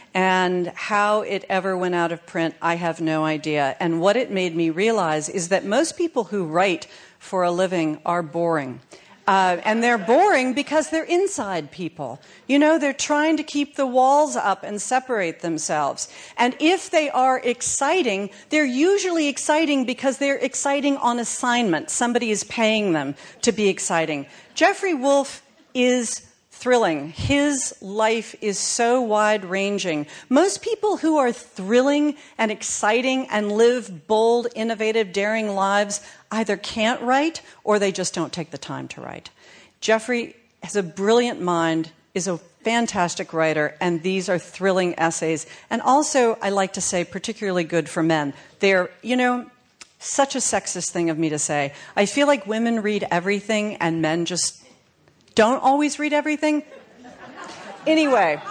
And how it ever went out of print, I have no idea. And what it made me realize is that most people who write for a living are boring. Uh, and they're boring because they're inside people. You know, they're trying to keep the walls up and separate themselves. And if they are exciting, they're usually exciting because they're exciting on assignment. Somebody is paying them to be exciting. Jeffrey Wolf is thrilling. His life is so wide-ranging. Most people who are thrilling and exciting and live bold, innovative, daring lives either can't write or they just don't take the time to write. Jeffrey has a brilliant mind, is a fantastic writer, and these are thrilling essays. And also, I like to say, particularly good for men. They're, you know, such a sexist thing of me to say. I feel like women read everything and men just don't always read everything. Anyway,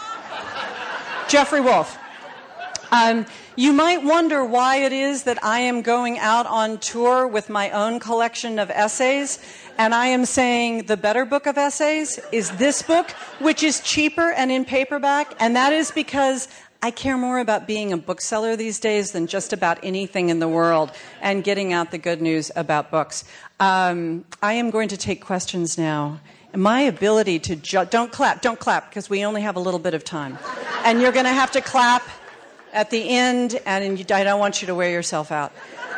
Jeffrey Wolf. Um, you might wonder why it is that I am going out on tour with my own collection of essays, and I am saying the better book of essays is this book, which is cheaper and in paperback, and that is because I care more about being a bookseller these days than just about anything in the world and getting out the good news about books. Um, I am going to take questions now. My ability to ju- don't clap, don't clap, because we only have a little bit of time. And you're going to have to clap at the end, and I don't want you to wear yourself out.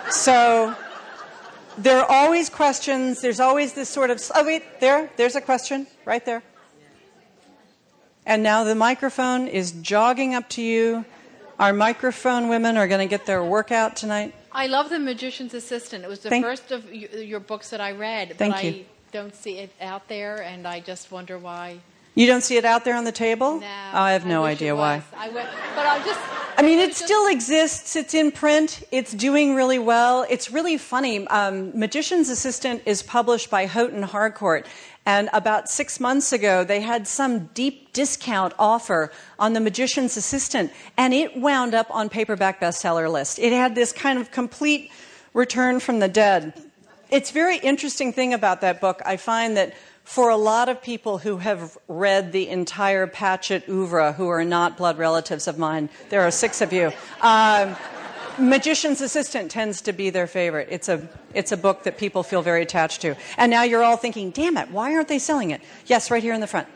So there are always questions. There's always this sort of, oh, wait, there, there's a question right there. And now the microphone is jogging up to you. Our microphone women are going to get their workout tonight. I love The Magician's Assistant. It was the Thank- first of y- your books that I read, Thank but you. I don't see it out there, and I just wonder why. You don't see it out there on the table? No, Oh, I have no wish idea it why. was. I went, but I just. I mean, it was just- still exists. It's in print. It's doing really well. It's really funny. Um, Magician's Assistant is published by Houghton Harcourt. And about six months ago, they had some deep discount offer on The Magician's Assistant. And it wound up on paperback bestseller list. It had this kind of complete return from the dead. It's a very interesting thing about that book. I find that for a lot of people who have read the entire Patchett oeuvre, who are not blood relatives of mine, there are six of you, um, Magician's Assistant tends to be their favorite. It's a, it's a book that people feel very attached to. And now you're all thinking, damn it, why aren't they selling it? Yes, right here in the front.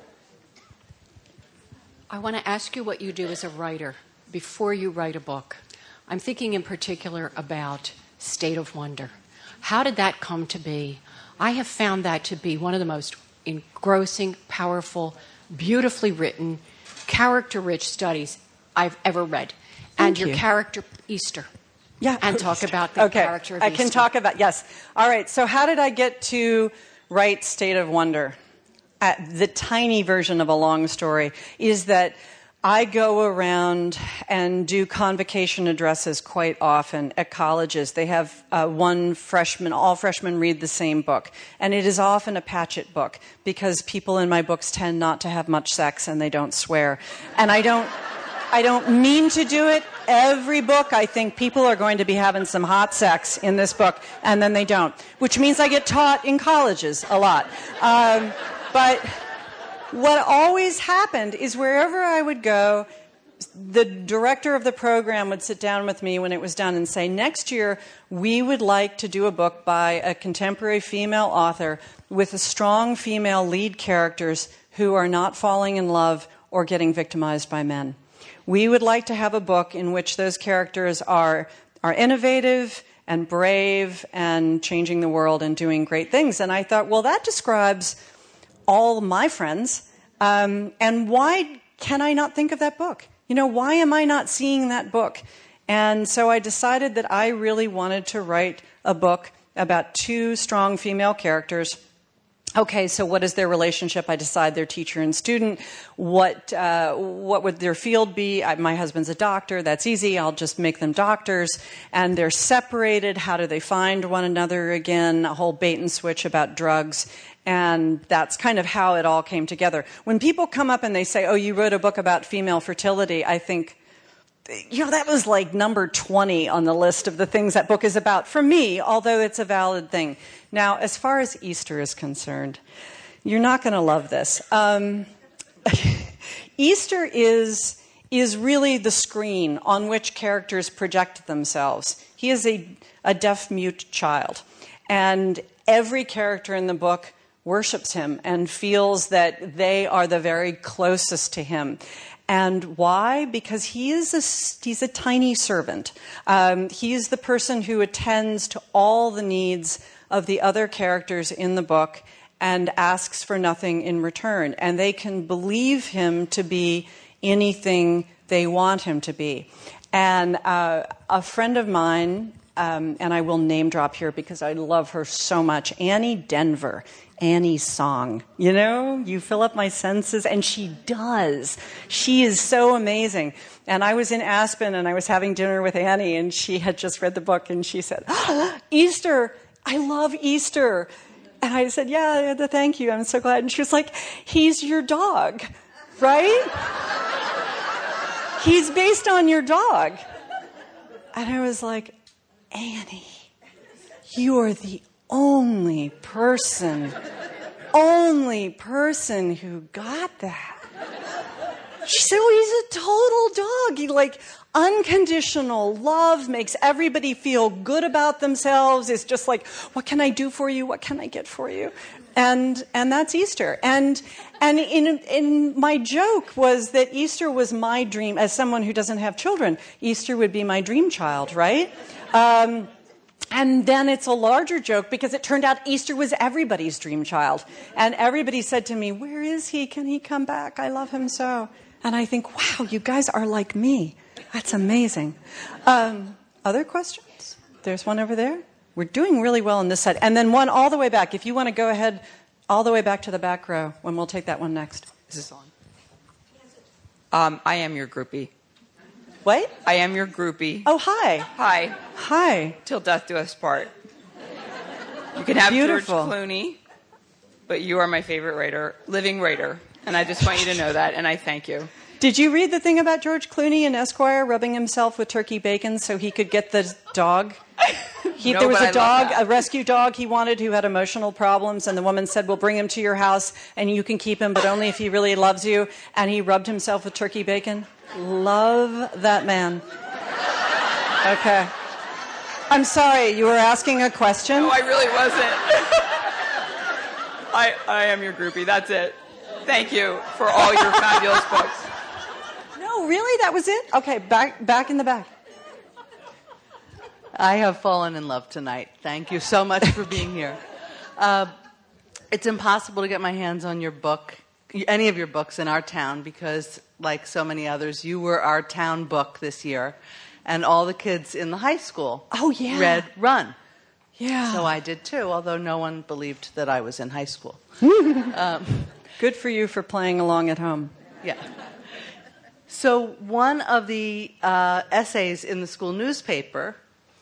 I want to ask you what you do as a writer before you write a book. I'm thinking in particular about State of Wonder. How did that come to be? I have found that to be one of the most engrossing, powerful, beautifully written, character-rich studies I've ever read. And Thank your you. character, Easter. Yeah. And talk about the okay. character of I Easter. can talk about, yes. All right, so how did I get to write State of Wonder? Uh, the tiny version of a long story is that I go around and do convocation addresses quite often at colleges. They have uh, one freshman, all freshmen read the same book. And it is often a Patchett book because people in my books tend not to have much sex and they don't swear. And I don't, I don't mean to do it. Every book, I think people are going to be having some hot sex in this book, and then they don't. Which means I get taught in colleges a lot. Um, but what always happened is wherever I would go, the director of the program would sit down with me when it was done and say, next year we would like to do a book by a contemporary female author with strong female lead characters who are not falling in love or getting victimized by men. We would like to have a book in which those characters are, are innovative and brave and changing the world and doing great things. And I thought, well, that describes all my friends. Um, and why can I not think of that book? You know, why am I not seeing that book? And so I decided that I really wanted to write a book about two strong female characters. Okay, so what is their relationship? I decide they're teacher and student. What uh, what would their field be? I, my husband's a doctor. That's easy. I'll just make them doctors. And they're separated. How do they find one another again? A whole bait and switch about drugs. And that's kind of how it all came together. When people come up and they say, oh, you wrote a book about female fertility, I think, you know, that was like number twenty on the list of the things that book is about for me, although it's a valid thing. Now, as far as Easter is concerned, you're not going to love this. Um, Easter is is really the screen on which characters project themselves. He is a, a deaf-mute child, and every character in the book worships him and feels that they are the very closest to him. And why? Because he is a, he's a tiny servant. Um, he is the person who attends to all the needs of the other characters in the book and asks for nothing in return. And they can believe him to be anything they want him to be. And uh, a friend of mine, um, and I will name drop here because I love her so much, Annie Denver, Annie's song. You know, you fill up my senses, and she does. She is so amazing. And I was in Aspen, and I was having dinner with Annie, and she had just read the book, and she said, oh, Easter, I love Easter. And I said, yeah, thank you, I'm so glad. And she was like, he's your dog, right? He's based on your dog. And I was like, Annie, you are the only person, only person who got that. She said, oh, he's a total dog. He, like, unconditional love makes everybody feel good about themselves. It's just like, what can I do for you? What can I get for you? And and that's Easter. And and in in my joke was that Easter was my dream. As someone who doesn't have children, Easter would be my dream child, right? Um, And then it's a larger joke because it turned out Easter was everybody's dream child. And everybody said to me, where is he? Can he come back? I love him so. And I think, wow, you guys are like me. That's amazing. Um, Other questions? There's one over there. We're doing really well on this side. And then one all the way back. If you want to go ahead all the way back to the back row, when we'll take that one next. Is this on? Um, I am your groupie. What? I am your groupie. Oh, hi. Hi. Hi. Till death do us part. You can have Beautiful. George Clooney, but you are my favorite writer, living writer. And I just want you to know that, and I thank you. Did you read the thing about George Clooney in Esquire rubbing himself with turkey bacon so he could get the dog? He, No, there was but a I dog, love that. a rescue dog he wanted who had emotional problems, and the woman said, we'll bring him to your house, and you can keep him, but only if he really loves you. And he rubbed himself with turkey bacon. Love that man. Okay. I'm sorry, you were asking a question? No, I really wasn't. I, I am your groupie. That's it. Thank you for all your fabulous books. No, really? That was it? Okay, back back in the back. I have fallen in love tonight. Thank you so much for being here. Uh, it's impossible to get my hands on your book, any of your books in our town, because, like so many others, you were our town book this year, and all the kids in the high school Oh, yeah. read Run. Yeah. So I did too, although no one believed that I was in high school. um, Good for you for playing along at home. Yeah. So one of the uh, essays in the school newspaper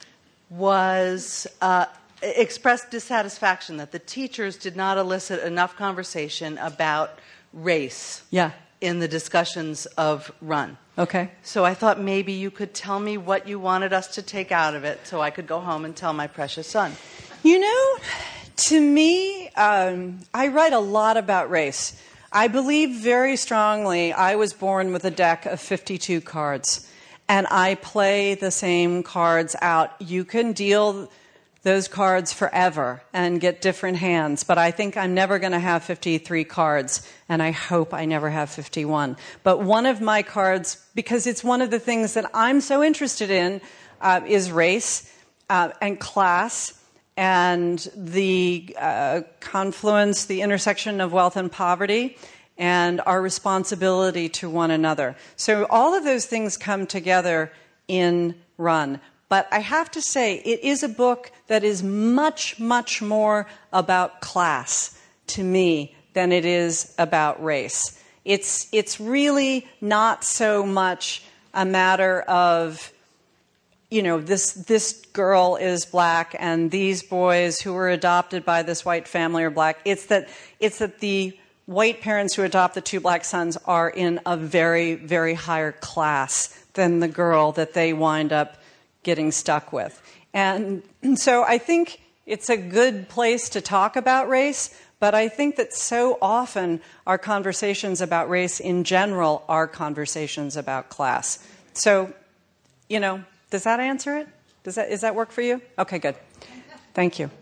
was uh, expressed dissatisfaction that the teachers did not elicit enough conversation about race Yeah. in the discussions of Run. Okay. So I thought maybe you could tell me what you wanted us to take out of it so I could go home and tell my precious son. You know, to me, um, I write a lot about race. I believe very strongly I was born with a deck of fifty-two cards, and I play the same cards out. You can deal those cards forever and get different hands, but I think I'm never going to have fifty-three cards, and I hope I never have fifty-one. But one of my cards, because it's one of the things that I'm so interested in, uh, is race uh, and class, and the uh, confluence, the intersection of wealth and poverty, and our responsibility to one another. So all of those things come together in Run. But I have to say, it is a book that is much, much more about class to me than it is about race. It's, it's really not so much a matter of, you know, this this girl is black and these boys who were adopted by this white family are black. It's that it's that the white parents who adopt the two black sons are in a very, very higher class than the girl that they wind up getting stuck with. And so I think it's a good place to talk about race, but I think that so often our conversations about race in general are conversations about class. So, you know, does that answer it? Does that, does that work for you? Okay, good. Thank you.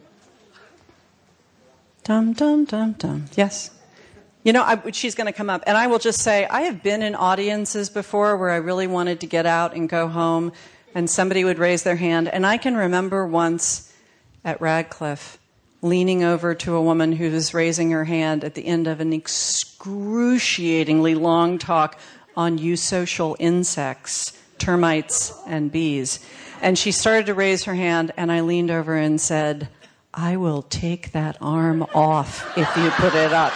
Dum, dum, dum, dum. Yes. You know, I, she's going to come up. And I will just say, I have been in audiences before where I really wanted to get out and go home, and somebody would raise their hand. And I can remember once at Radcliffe leaning over to a woman who was raising her hand at the end of an excruciatingly long talk on eusocial insects, termites and bees. And she started to raise her hand, and I leaned over and said, I will take that arm off if you put it up.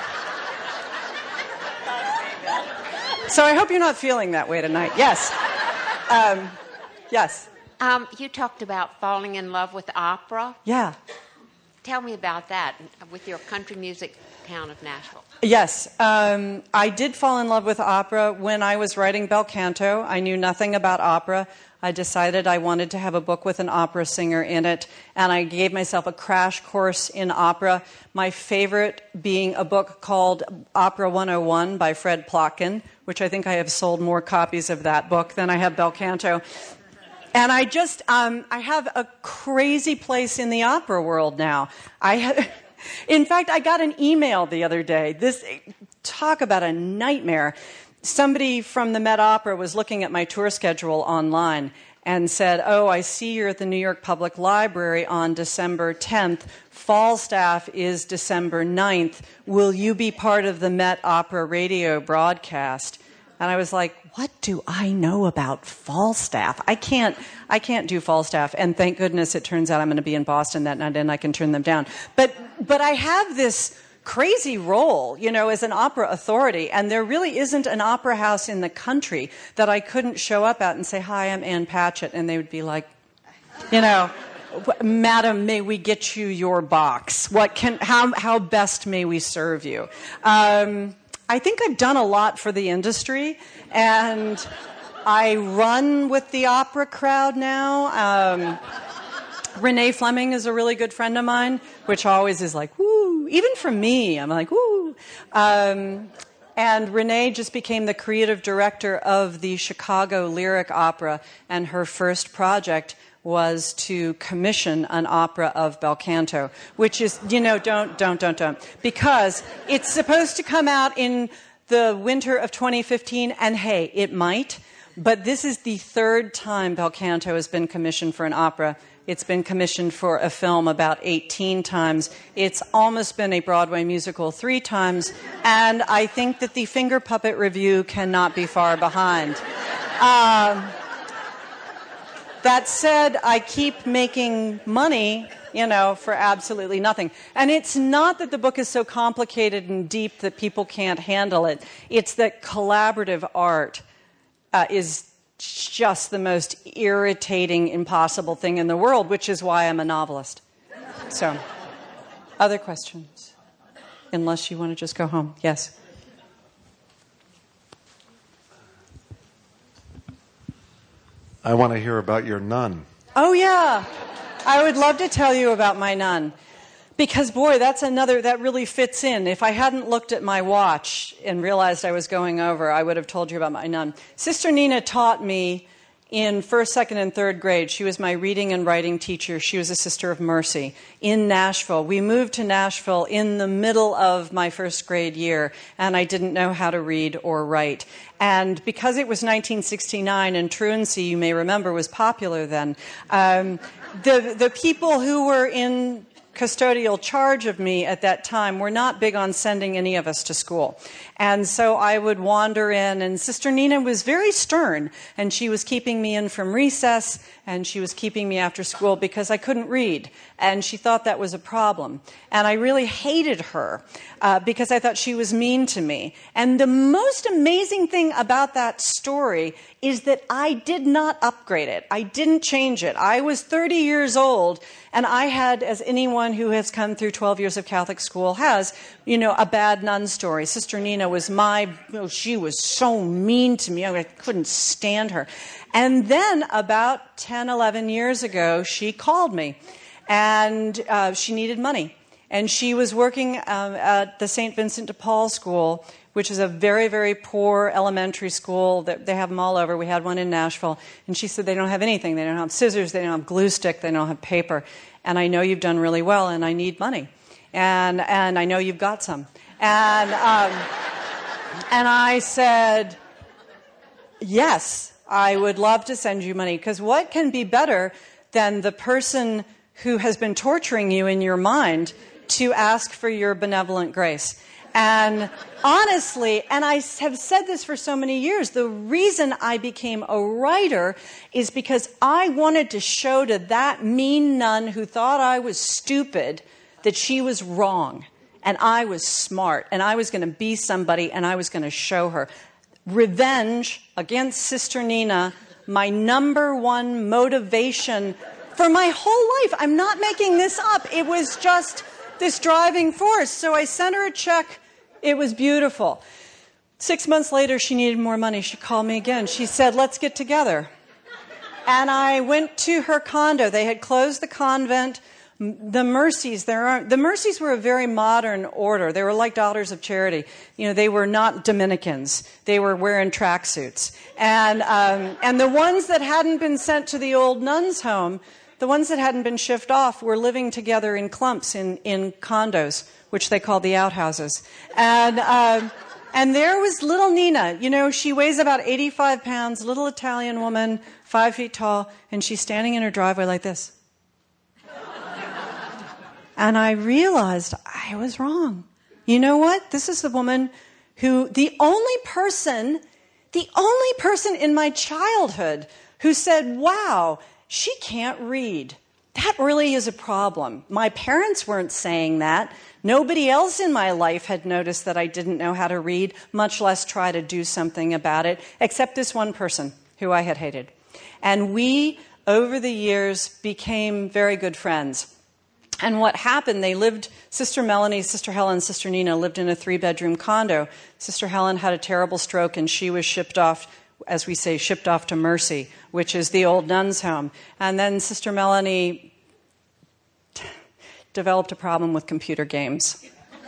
So I hope you're not feeling that way tonight. Yes. Um, yes. Um, you talked about falling in love with opera. Yeah. Tell me about that with your country music town of Nashville. Yes. Um, I did fall in love with opera when I was writing Bel Canto. I knew nothing about opera. I decided I wanted to have a book with an opera singer in it, and I gave myself a crash course in opera, my favorite being a book called Opera one oh one by Fred Plotkin, which I think I have sold more copies of that book than I have Bel Canto. And I just, um, I have a crazy place in the opera world now. I have, in fact, I got an email the other day. This, talk about a nightmare. Somebody from the Met Opera was looking at my tour schedule online and said, oh, I see you're at the New York Public Library on December tenth. Falstaff is December ninth. Will you be part of the Met Opera radio broadcast? And I was like, what do I know about Falstaff? I can't, I can't do Falstaff. And thank goodness it turns out I'm going to be in Boston that night and I can turn them down. But, but I have this crazy role, you know, as an opera authority. And there really isn't an opera house in the country that I couldn't show up at and say, hi, I'm Ann Patchett. And they would be like, you know, Madam, may we get you your box? What can, how, how best may we serve you? Um, I think I've done a lot for the industry, and I run with the opera crowd now. Um, Renee Fleming is a really good friend of mine, which always is like, woo. Even for me, I'm like, woo. Um, and Renee just became the creative director of the Chicago Lyric Opera, and her first project was to commission an opera of bel canto, which is, you know, don't, don't, don't, don't. Because it's supposed to come out in the winter of twenty fifteen, and hey, it might, but this is the third time bel canto has been commissioned for an opera. It's been commissioned for a film about eighteen times. It's almost been a Broadway musical three times, and I think that the Finger Puppet Review cannot be far behind. Um, That said, I keep making money, you know, for absolutely nothing. And it's not that the book is so complicated and deep that people can't handle it. It's that collaborative art uh, is just the most irritating, impossible thing in the world, which is why I'm a novelist. So, other questions? Unless you want to just go home. Yes? I want to hear about your nun. Oh, yeah. I would love to tell you about my nun. Because, boy, that's another, that really fits in. If I hadn't looked at my watch and realized I was going over, I would have told you about my nun. Sister Nina taught me in first, second, and third grade. She was my reading and writing teacher. She was a Sister of Mercy in Nashville. We moved to Nashville in the middle of my first grade year, and I didn't know how to read or write. And because it was nineteen sixty-nine and truancy, you may remember, was popular then, um, the, the people who were in custodial charge of me at that time were not big on sending any of us to school. And so I would wander in, and Sister Nina was very stern, and she was keeping me in from recess, and she was keeping me after school because I couldn't read, and she thought that was a problem. And I really hated her uh, because I thought she was mean to me. And the most amazing thing about that story is that I did not upgrade it. I didn't change it. I was thirty years old, and I had, as anyone who has come through twelve years of Catholic school has, you know, a bad nun story. Sister Nina was my, oh, she was so mean to me. I couldn't stand her. And then about ten, eleven years ago, she called me, and uh, she needed money. And she was working um, at the Saint Vincent de Paul School, which is a very, very poor elementary school. That they have them all over. We had one in Nashville. And she said, they don't have anything. They don't have scissors. They don't have glue stick. They don't have paper. And I know you've done really well, and I need money. And and I know you've got some. And um, and I said, yes, I would love to send you money. Because what can be better than the person who has been torturing you in your mind to ask for your benevolent grace? And honestly, and I have said this for so many years, the reason I became a writer is because I wanted to show to that mean nun who thought I was stupid that she was wrong and I was smart and I was going to be somebody and I was going to show her. Revenge against Sister Nina, my number one motivation for my whole life. I'm not making this up. It was just this driving force. So I sent her a check. It was beautiful. Six months later, she needed more money. She called me again. She said, let's get together. And I went to her condo. They had closed the convent. The Mercies, there aren't, the Mercies were a very modern order. They were like Daughters of Charity. You know, they were not Dominicans. They were wearing tracksuits. And, um, and the ones that hadn't been sent to the old nuns' home, the ones that hadn't been shipped off, were living together in clumps in, in condos, which they called the outhouses. And, um, and there was little Nina. You know, she weighs about eighty-five pounds, little Italian woman, five feet tall, and she's standing in her driveway like this. And I realized I was wrong. You know what? This is the woman who, the only person the only person in my childhood who said, wow, she can't read. That really is a problem. My parents weren't saying that. Nobody else in my life had noticed that I didn't know how to read, much less try to do something about it, except this one person who I had hated. And we, over the years, became very good friends. And what happened, they lived, Sister Melanie, Sister Helen, Sister Nina lived in a three-bedroom condo. Sister Helen had a terrible stroke, and she was shipped off, as we say, shipped off to Mercy, which is the old nuns' home. And then Sister Melanie t- developed a problem with computer games.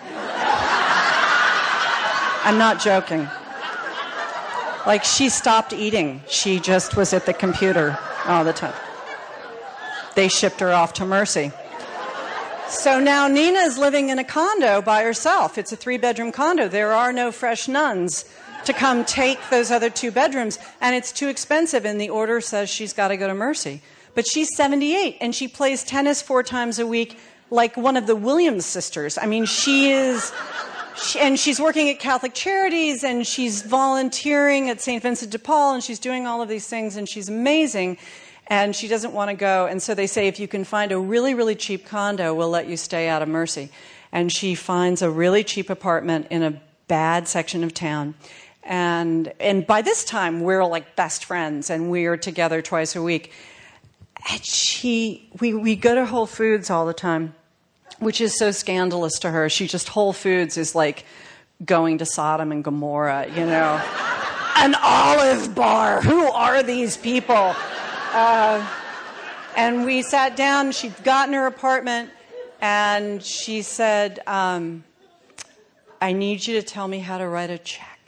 I'm not joking. Like, she stopped eating. She just was at the computer all the time. They shipped her off to Mercy. So now Nina is living in a condo by herself. It's a three-bedroom condo. There are no fresh nuns to come take those other two bedrooms, and it's too expensive, and the order says she's got to go to Mercy. But she's seventy-eight, and she plays tennis four times a week like one of the Williams sisters. I mean, she is... She, and she's working at Catholic Charities, and she's volunteering at Saint Vincent de Paul, and she's doing all of these things, and she's amazing. And she doesn't want to go. And so they say, if you can find a really, really cheap condo, we'll let you stay out of Mercy. And she finds a really cheap apartment in a bad section of town. And and by this time, we're like best friends, and we're together twice a week. And she, we, we go to Whole Foods all the time, which is so scandalous to her. She just, Whole Foods is like going to Sodom and Gomorrah, you know. An Olive Bar. Who are these people? Uh, and we sat down, she'd gotten her apartment, and she said, um, I need you to tell me how to write a check.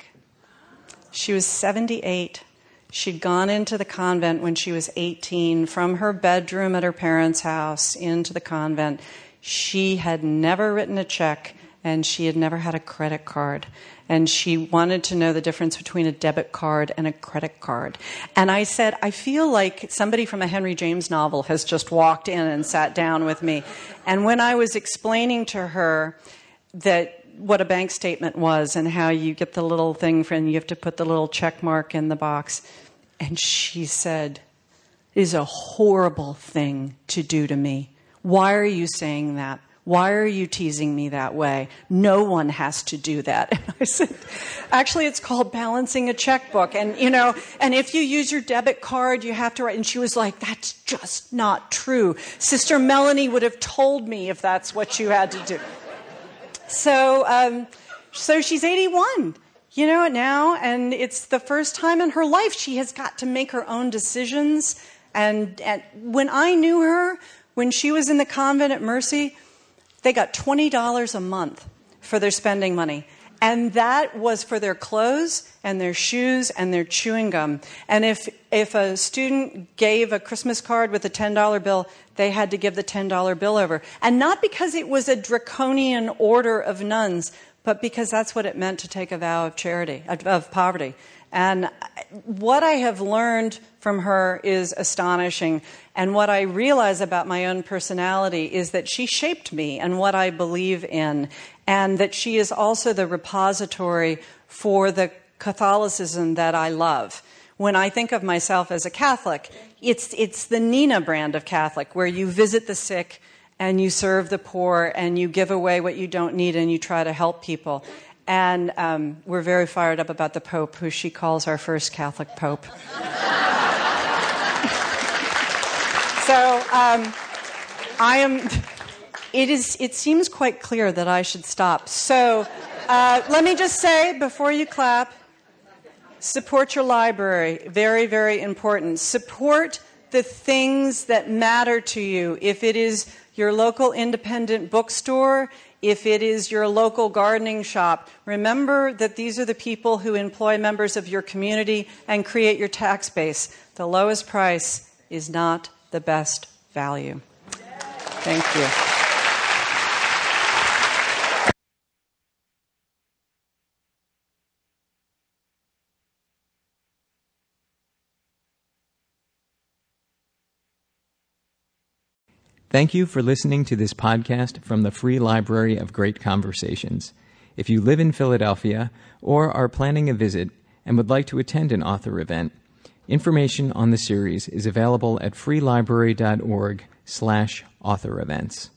She was seventy-eight. She'd gone into the convent when she was eighteen, from her bedroom at her parents' house into the convent. She had never written a check, and she had never had a credit card. And she wanted to know the difference between a debit card and a credit card. And I said, I feel like somebody from a Henry James novel has just walked in and sat down with me. And when I was explaining to her that what a bank statement was and how you get the little thing and you have to put the little check mark in the box, and she said, it is a horrible thing to do to me. Why are you saying that? Why are you teasing me that way? No one has to do that. And I said, actually, it's called balancing a checkbook. And, you know, and if you use your debit card, you have to write. And she was like, that's just not true. Sister Melanie would have told me if that's what you had to do. So, um, so she's eighty-one, you know, now. And it's the first time in her life she has got to make her own decisions. And, and when I knew her, when she was in the convent at Mercy, they got twenty dollars a month for their spending money. And that was for their clothes and their shoes and their chewing gum. And if if a student gave a Christmas card with a ten dollar bill, they had to give the ten dollar bill over. And not because it was a draconian order of nuns, but because that's what it meant to take a vow of charity, of poverty. And what I have learned from her is astonishing. And what I realize about my own personality is that she shaped me and what I believe in, and that she is also the repository for the Catholicism that I love. When I think of myself as a Catholic, it's it's the Nina brand of Catholic, where you visit the sick and you serve the poor and you give away what you don't need and you try to help people. And um, we're very fired up about the Pope, who she calls our first Catholic Pope. So um, I am. It is. It seems quite clear that I should stop. So uh, let me just say before you clap, support your library. Very, very important. Support the things that matter to you. If it is your local independent bookstore, if it is your local gardening shop, remember that these are the people who employ members of your community and create your tax base. The lowest price is not the best value. Thank you. Thank you for listening to this podcast from the Free Library of Great Conversations. If you live in Philadelphia or are planning a visit and would like to attend an author event, information on the series is available at freelibrary.org slash author events.